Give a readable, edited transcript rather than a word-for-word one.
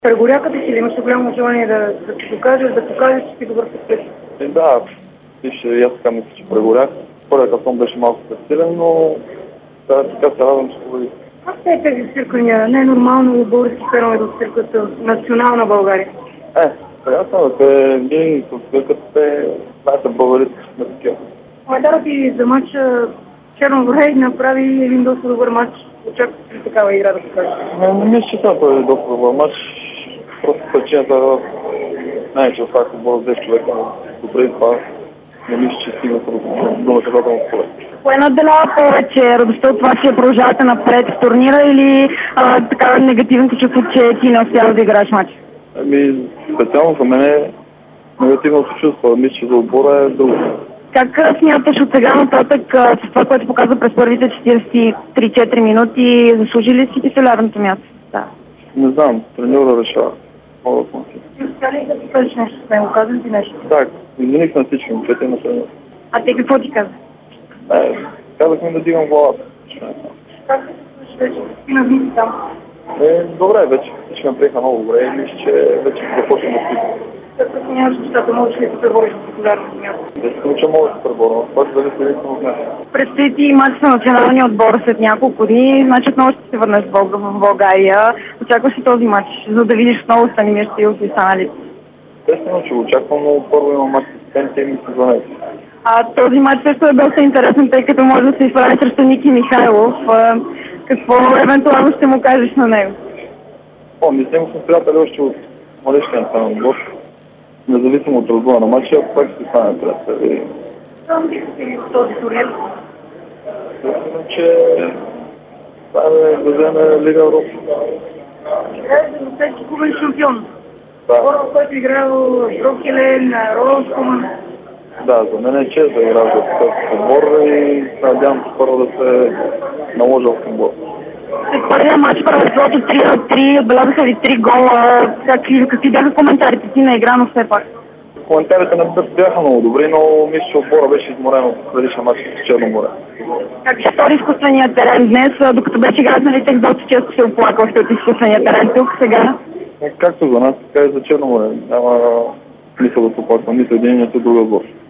Прегоряката си ли имаш голямо желание да се докажеш, да покажеш, че си добър спортист? Да, и аз така мисля, че прегорях. Първият касон беше малко пресилен, но така се радвам, че победих. Как са тези циркания? Не е нормално български фенове да циркат национална България. Приятно да те ние с цирката знаете българите на такива. Коментарът ти за матча Черногория направи един доста добър матч. Очаквате ли такава игра да покажеш? Не ми че това е доста добър матч. Просто причината не е, че в тази отбор с 10 човека, но добре това не мисля, че стига до наказателно поле. Кое надделява повече? Радостта от това, че продължавате напред в турнира или така негативното чувство, че ти не успява да играеш матч? Специално за мен е негативното чувство. Мисля, че за отбора е друго. Как смяташ от сега нататък с това, което показва през първите 43-4 минути, заслужи ли си титулярното място? Да. Не знам, треньора решава. Мога да помня. Ти успя ли да покажеш нещо с него? Казвам ти нещо? Так, извиних на всички момчета и на треньора. А те какво ти каза? Казах ми да дигам главата. Как се случи вече? Ти навни там. Добре, вече всички ме приеха много добре и мисля, че вече започвам да спитам. Как преценяваш нещата, можеш ли да се пребориш за титулярното място? Естествено, че мога да се преборя, но това ще зависи единствено от мен. Предстои ти мач на националния отбор след няколко години, значи отново ще се върнеш в България. Очакваш ли този мач, за да видиш отново Станимир Стоилов и останалите? Естествено, че го очаквам, но първо имам мач с асистентите и ми се звънете. Този мач също е доста интересен, тъй като може да се изправи срещу Ники Михайлов. Какво евентуално ще му кажеш на него? Мислим с приятели още от младежкия национален отбор. Независимо от разбора на матча, пак ще стане приятели. Мислите ли в този турнир? Естествено, че това е да вземе Лига Европа. Играе за европейски клубен шампион. Да. Хора, в който играл Брокелен, Ролскоман. Да, за мен е чест да играя за такъв отбор и надявам се първо да се наложа в отбор. След първия матч първенството 3-3, отбелязаха ли 3 гола. Какви бяха коментарите ти на игра, но все пак? Коментарите не бяха много добри, но мисля, че отбора беше изморен от предишния матч с Черно море. Как ще стори изкуственият терен днес, докато беше играл на Литек, доста често се оплаквахте от изкуствения терен тук, сега? Както за нас, така и за Черно море. Няма мисъл да се оплаквам, нито един, нито друг отбор.